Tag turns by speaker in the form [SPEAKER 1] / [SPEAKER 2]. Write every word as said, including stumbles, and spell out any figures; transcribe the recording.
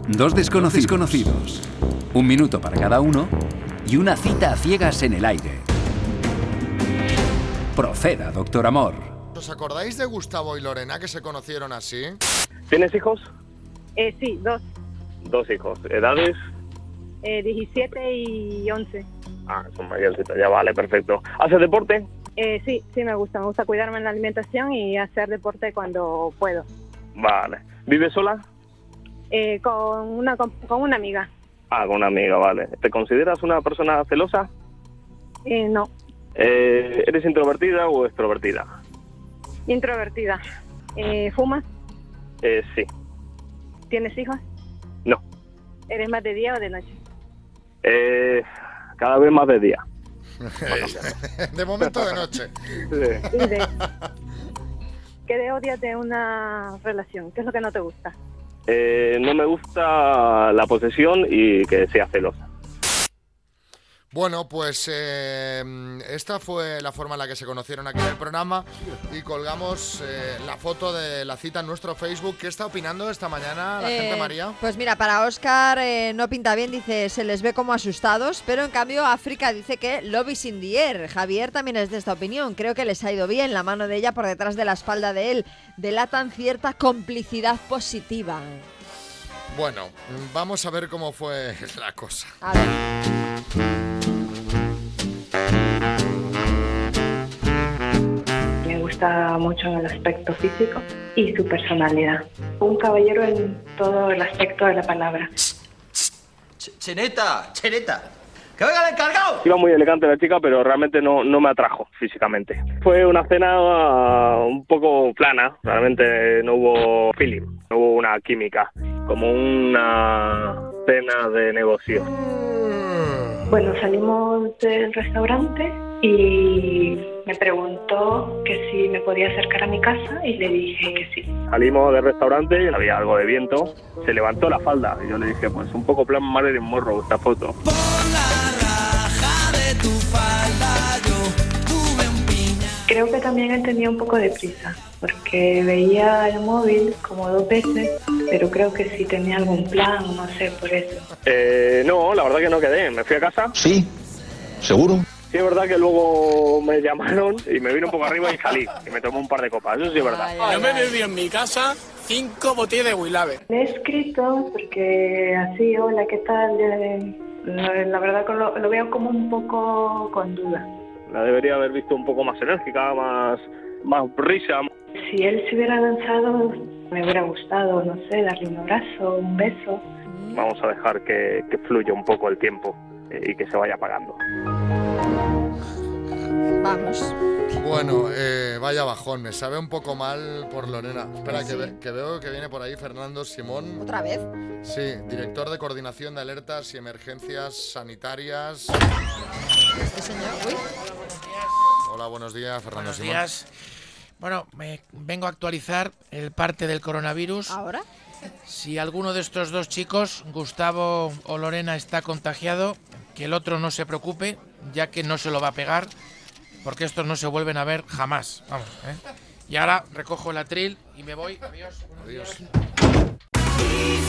[SPEAKER 1] Dos desconocidos, conocidos, un minuto para cada uno y una cita a ciegas en el aire. Proceda, doctor Amor.
[SPEAKER 2] ¿Os acordáis de Gustavo y Lorena que se conocieron así?
[SPEAKER 3] ¿Tienes hijos?
[SPEAKER 4] Eh, sí, dos.
[SPEAKER 3] Dos hijos. ¿Edades?
[SPEAKER 4] Eh, diecisiete y once.
[SPEAKER 3] Ah, son mayorcitos, ya vale, perfecto. ¿Haces deporte?
[SPEAKER 4] Eh, sí, sí me gusta. Me gusta cuidarme en la alimentación y hacer deporte cuando puedo.
[SPEAKER 3] Vale. ¿Vives sola?
[SPEAKER 4] Eh, con una con, con una amiga.
[SPEAKER 3] Ah, con una amiga, vale. ¿Te consideras una persona celosa?
[SPEAKER 4] Eh, no.
[SPEAKER 3] Eh, ¿Eres introvertida o extrovertida?
[SPEAKER 4] Introvertida. Eh, ¿Fumas?
[SPEAKER 3] Eh, sí.
[SPEAKER 4] ¿Tienes hijos?
[SPEAKER 3] No.
[SPEAKER 4] ¿Eres más de día o de noche?
[SPEAKER 3] Eh, cada vez más de día.
[SPEAKER 2] De momento de noche.
[SPEAKER 3] Sí.
[SPEAKER 4] ¿Y de qué de odias de una relación? ¿Qué es lo que no te gusta?
[SPEAKER 3] Eh, no me gusta la posesión y que sea celosa.
[SPEAKER 2] Bueno, pues eh, esta fue la forma en la que se conocieron aquí en el programa y colgamos eh, la foto de la cita en nuestro Facebook. ¿Qué está opinando esta mañana la
[SPEAKER 5] Eh,
[SPEAKER 2] gente, María?
[SPEAKER 5] Pues mira, para Óscar eh, no pinta bien, dice, se les ve como asustados, pero en cambio África dice que love is in the air. Javier también es de esta opinión, creo que les ha ido bien, la mano de ella por detrás de la espalda de él, delatan cierta complicidad positiva.
[SPEAKER 2] Bueno, vamos a ver cómo fue la cosa.
[SPEAKER 5] A ver.
[SPEAKER 6] Me gusta mucho en el aspecto físico y su personalidad. Un caballero en todo el aspecto de la palabra.
[SPEAKER 7] Ch- Cheneta, Cheneta, ¡que venga el encargado!
[SPEAKER 3] Iba muy elegante la chica, pero realmente no, no me atrajo físicamente. Fue una cena uh, un poco plana, realmente no hubo feeling, no hubo una química, como una cena de negocio.
[SPEAKER 6] Bueno, salimos del restaurante y me preguntó que si me podía acercar a mi casa y le dije que sí.
[SPEAKER 3] Salimos del restaurante y había algo de viento, se levantó la falda y yo le dije, pues un poco plan Marilyn Monroe esta foto.
[SPEAKER 8] Por la raja de tu falda yo tuve un piña.
[SPEAKER 6] Creo que también él tenía un poco de prisa, porque veía el móvil como dos veces, pero creo que sí tenía algún plan, no sé, por eso.
[SPEAKER 3] Eh, no, la verdad que no quedé, me fui a casa.
[SPEAKER 9] Sí, seguro.
[SPEAKER 3] Sí, es verdad que luego me llamaron y me vino un poco arriba y salí. Y me tomé un par de copas, eso sí es verdad.
[SPEAKER 5] Ay, ay,
[SPEAKER 10] Yo me
[SPEAKER 5] ay.
[SPEAKER 10] bebí en mi casa cinco botellas de Willave.
[SPEAKER 6] Le he escrito porque así, hola, ¿qué tal? Eh, La, la verdad que lo, lo veo como un poco con duda.
[SPEAKER 3] La debería haber visto un poco más enérgica, más, más risa.
[SPEAKER 6] Si él se hubiera lanzado, me hubiera gustado, no sé, darle un abrazo, un beso.
[SPEAKER 3] Vamos a dejar que, que fluya un poco el tiempo eh, y que se vaya apagando.
[SPEAKER 5] Vamos.
[SPEAKER 2] Bueno, eh, vaya bajón, me sabe un poco mal por Lorena. Espera, que, ve- que veo que viene por ahí Fernando Simón.
[SPEAKER 5] ¿Otra vez?
[SPEAKER 2] Sí, director de coordinación de alertas y emergencias sanitarias.
[SPEAKER 5] Este señor, uy.
[SPEAKER 2] Hola, buenos días, Fernando
[SPEAKER 10] Buenos
[SPEAKER 2] Simón.
[SPEAKER 10] días. Bueno, me vengo a actualizar el parte del coronavirus.
[SPEAKER 5] ¿Ahora?
[SPEAKER 10] Si alguno de estos dos chicos, Gustavo o Lorena, está contagiado, que el otro no se preocupe, ya que no se lo va a pegar, porque estos no se vuelven a ver jamás. Vamos, ¿eh? Y ahora recojo el atril y me voy. Adiós.
[SPEAKER 2] Adiós.